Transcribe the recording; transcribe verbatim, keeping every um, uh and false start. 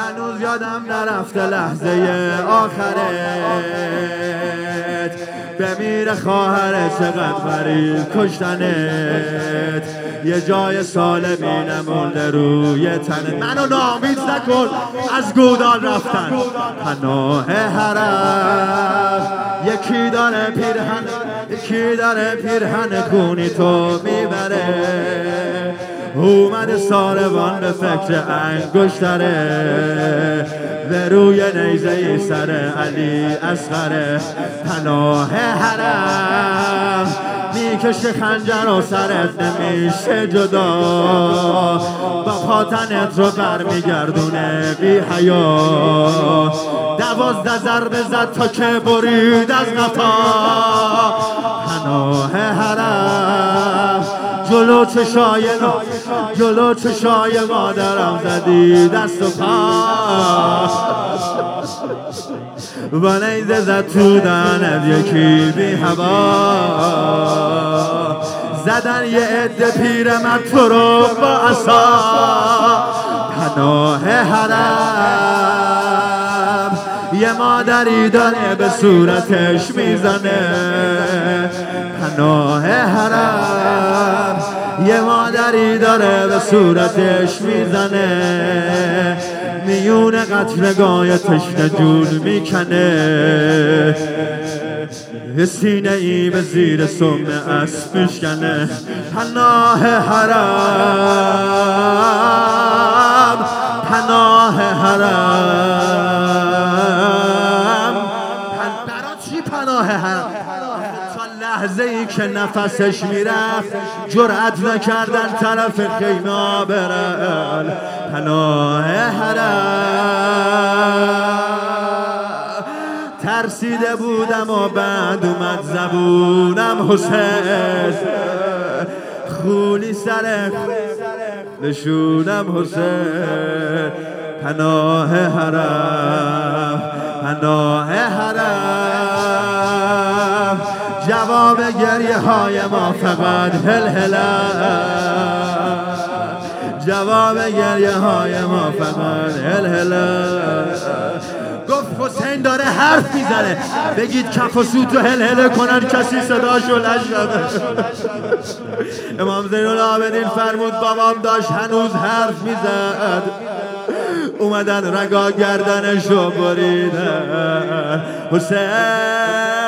هنوز یادم نرفته لحظه آخرت، بمیره خواهرت چقدر غریب کشتنت، یه جای سالمی نمونده روی تنت. منو نامید نکن از گودال رفتن پناه حرم، یکی داره پیرهن یکی داره پیرهن خونی تو میبره، اومده ساروان به فکر انگشتره، به روی نیزه ای سر علی اصغره، پناه حرم میکشه خنجر و سرت نمیشه جدا، با پاتنت رو برمیگردونه بی حیا، دوازده ضربه زد تا که برید از قفا، پناه حرم جلو چشای جلو چشای مادرم زدی دست و پا، با نیزه زد تو دهنت یکی بی هوا، زدن یه عده پیرمرد تو رو با عصا، پناه حرم یه مادری داره به صورتش میزنه، پناه حرم یه مادری داره به صورتش میزنه، میون قتلگاه تشنه جون میکنه، سینه ای به زیر سم اسب میشکنه، پناه حرم پناه حرم برا چی پناه حرم؟ تا لحظه ای که نفسش میرفت جرأت نکردن طرف خیمه برن، پناه حرم ترسیده بودم و بعد اومد زبونم حسین، خونی سر نشونم حسین، پناه حرم پناه حرم جواب گریه های ما فقط هل هلم، جواب گریه های ما فقط هل هلم. گفت حسین داره حرف میزنه، بگید کف و سوتو هل هله کنن کسی صداشو نشنوه. امام زین العابدین فرمود بابام داشت هنوز حرف میزد، اومدن رگا گردنشو بریدن، حسین